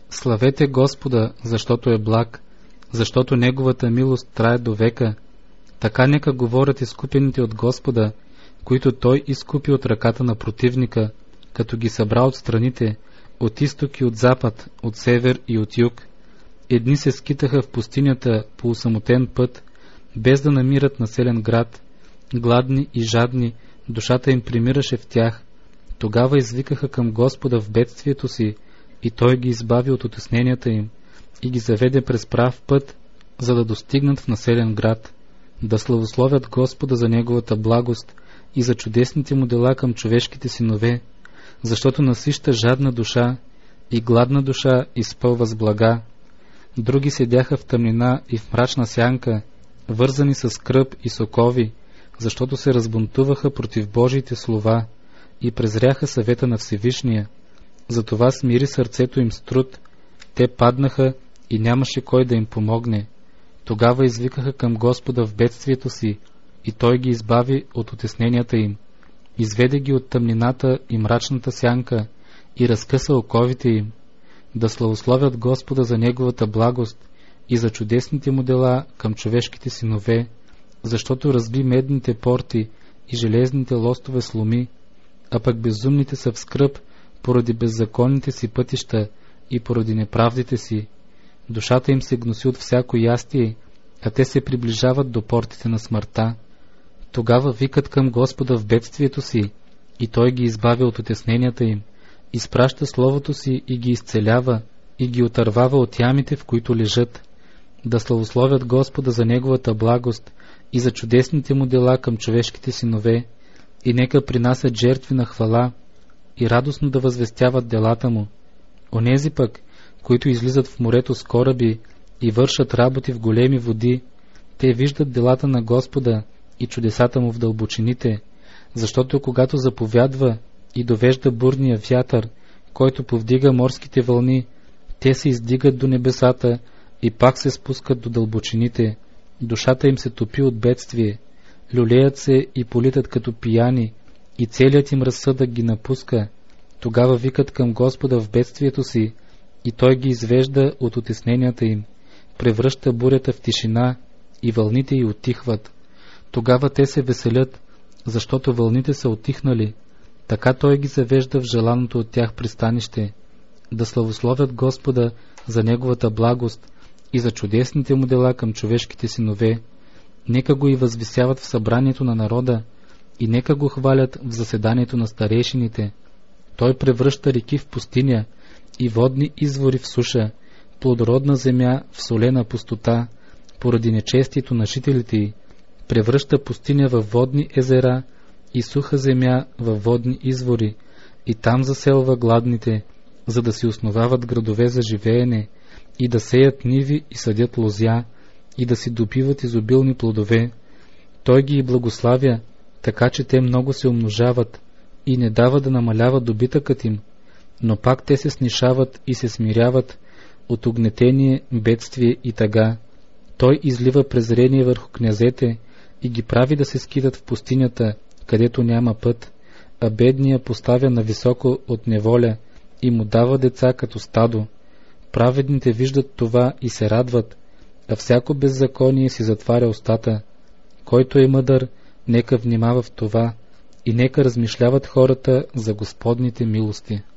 Славете Господа, защото е благ, защото Неговата милост трае до века. Така нека говорят изкупените от Господа, които Той изкупи от ръката на противника, като ги събра от страните, от изток и от запад, от север и от юг. Едни се скитаха в пустинята по осамотен път, без да намират населен град. Гладни и жадни, душата им примираше в тях. Тогава извикаха към Господа в бедствието си, и Той ги избави от утесненията им и ги заведе през прав път, за да достигнат в населен град. Да славословят Господа за Неговата благост и за чудесните му дела към човешките синове, защото насища жадна душа и гладна душа изпълва с блага. Други седяха в тъмнина и в мрачна сянка, вързани с кръп и сокови, защото се разбунтуваха против Божиите слова и презряха съвета на Всевишния. Затова смири сърцето им с труд. Те паднаха и нямаше кой да им помогне. Тогава извикаха към Господа в бедствието си, и Той ги избави от утесненията им. Изведе ги от тъмнината и мрачната сянка и разкъса оковите им. Да славословят Господа за Неговата благост и за чудесните му дела към човешките синове, защото разби медните порти и железните лостове сломи, а пък безумните са в скръб поради беззаконните си пътища и поради неправдите си. Душата им се гноси от всяко ястие, а те се приближават до портите на смъртта. Тогава викат към Господа в бедствието си, и Той ги избавя от утесненията им, изпраща Словото си и ги изцелява, и ги отървава от ямите, в които лежат. Да славословят Господа за Неговата благост и за чудесните му дела към човешките синове, и нека принасят жертви на хвала и радостно да възвестяват делата му. Онези пък, които излизат в морето с кораби и вършат работи в големи води, те виждат делата на Господа и чудесата му в дълбочините, защото когато заповядва и довежда бурния вятър, който повдига морските вълни, те се издигат до небесата и пак се спускат до дълбочините. Душата им се топи от бедствие, люлеят се и политат като пияни, и целият им разсъдък ги напуска. Тогава викат към Господа в бедствието си, и Той ги извежда от утесненията им, превръща бурята в тишина и вълните й утихват. Тогава те се веселят, защото вълните са утихнали. Така Той ги завежда в желаното от тях пристанище. Да славословят Господа за Неговата благост и за чудесните му дела към човешките синове. Нека го и възвисяват в събранието на народа, и нека го хвалят в заседанието на старейшините. Той превръща реки в пустиня и водни извори в суша, плодородна земя в солена пустота, поради нечестието на жителите й. Превръща пустиня във водни езера и суха земя във водни извори, и там заселва гладните, за да си основават градове за живеене, и да сеят ниви и съдят лозя, и да си добиват изобилни плодове. Той ги и благославя, така че те много се умножават, и не дава да намалява добитъкът им, но пак те се снишават и се смиряват от угнетение, бедствие и тъга. Той излива презрение върху князете и ги прави да се скитат в пустинята, където няма път, а бедния поставя нависоко от неволя и му дава деца като стадо. Праведните виждат това и се радват, а всяко беззаконие си затваря устата. Който е мъдър, нека внимава в това, и нека размишляват хората за Господните милости.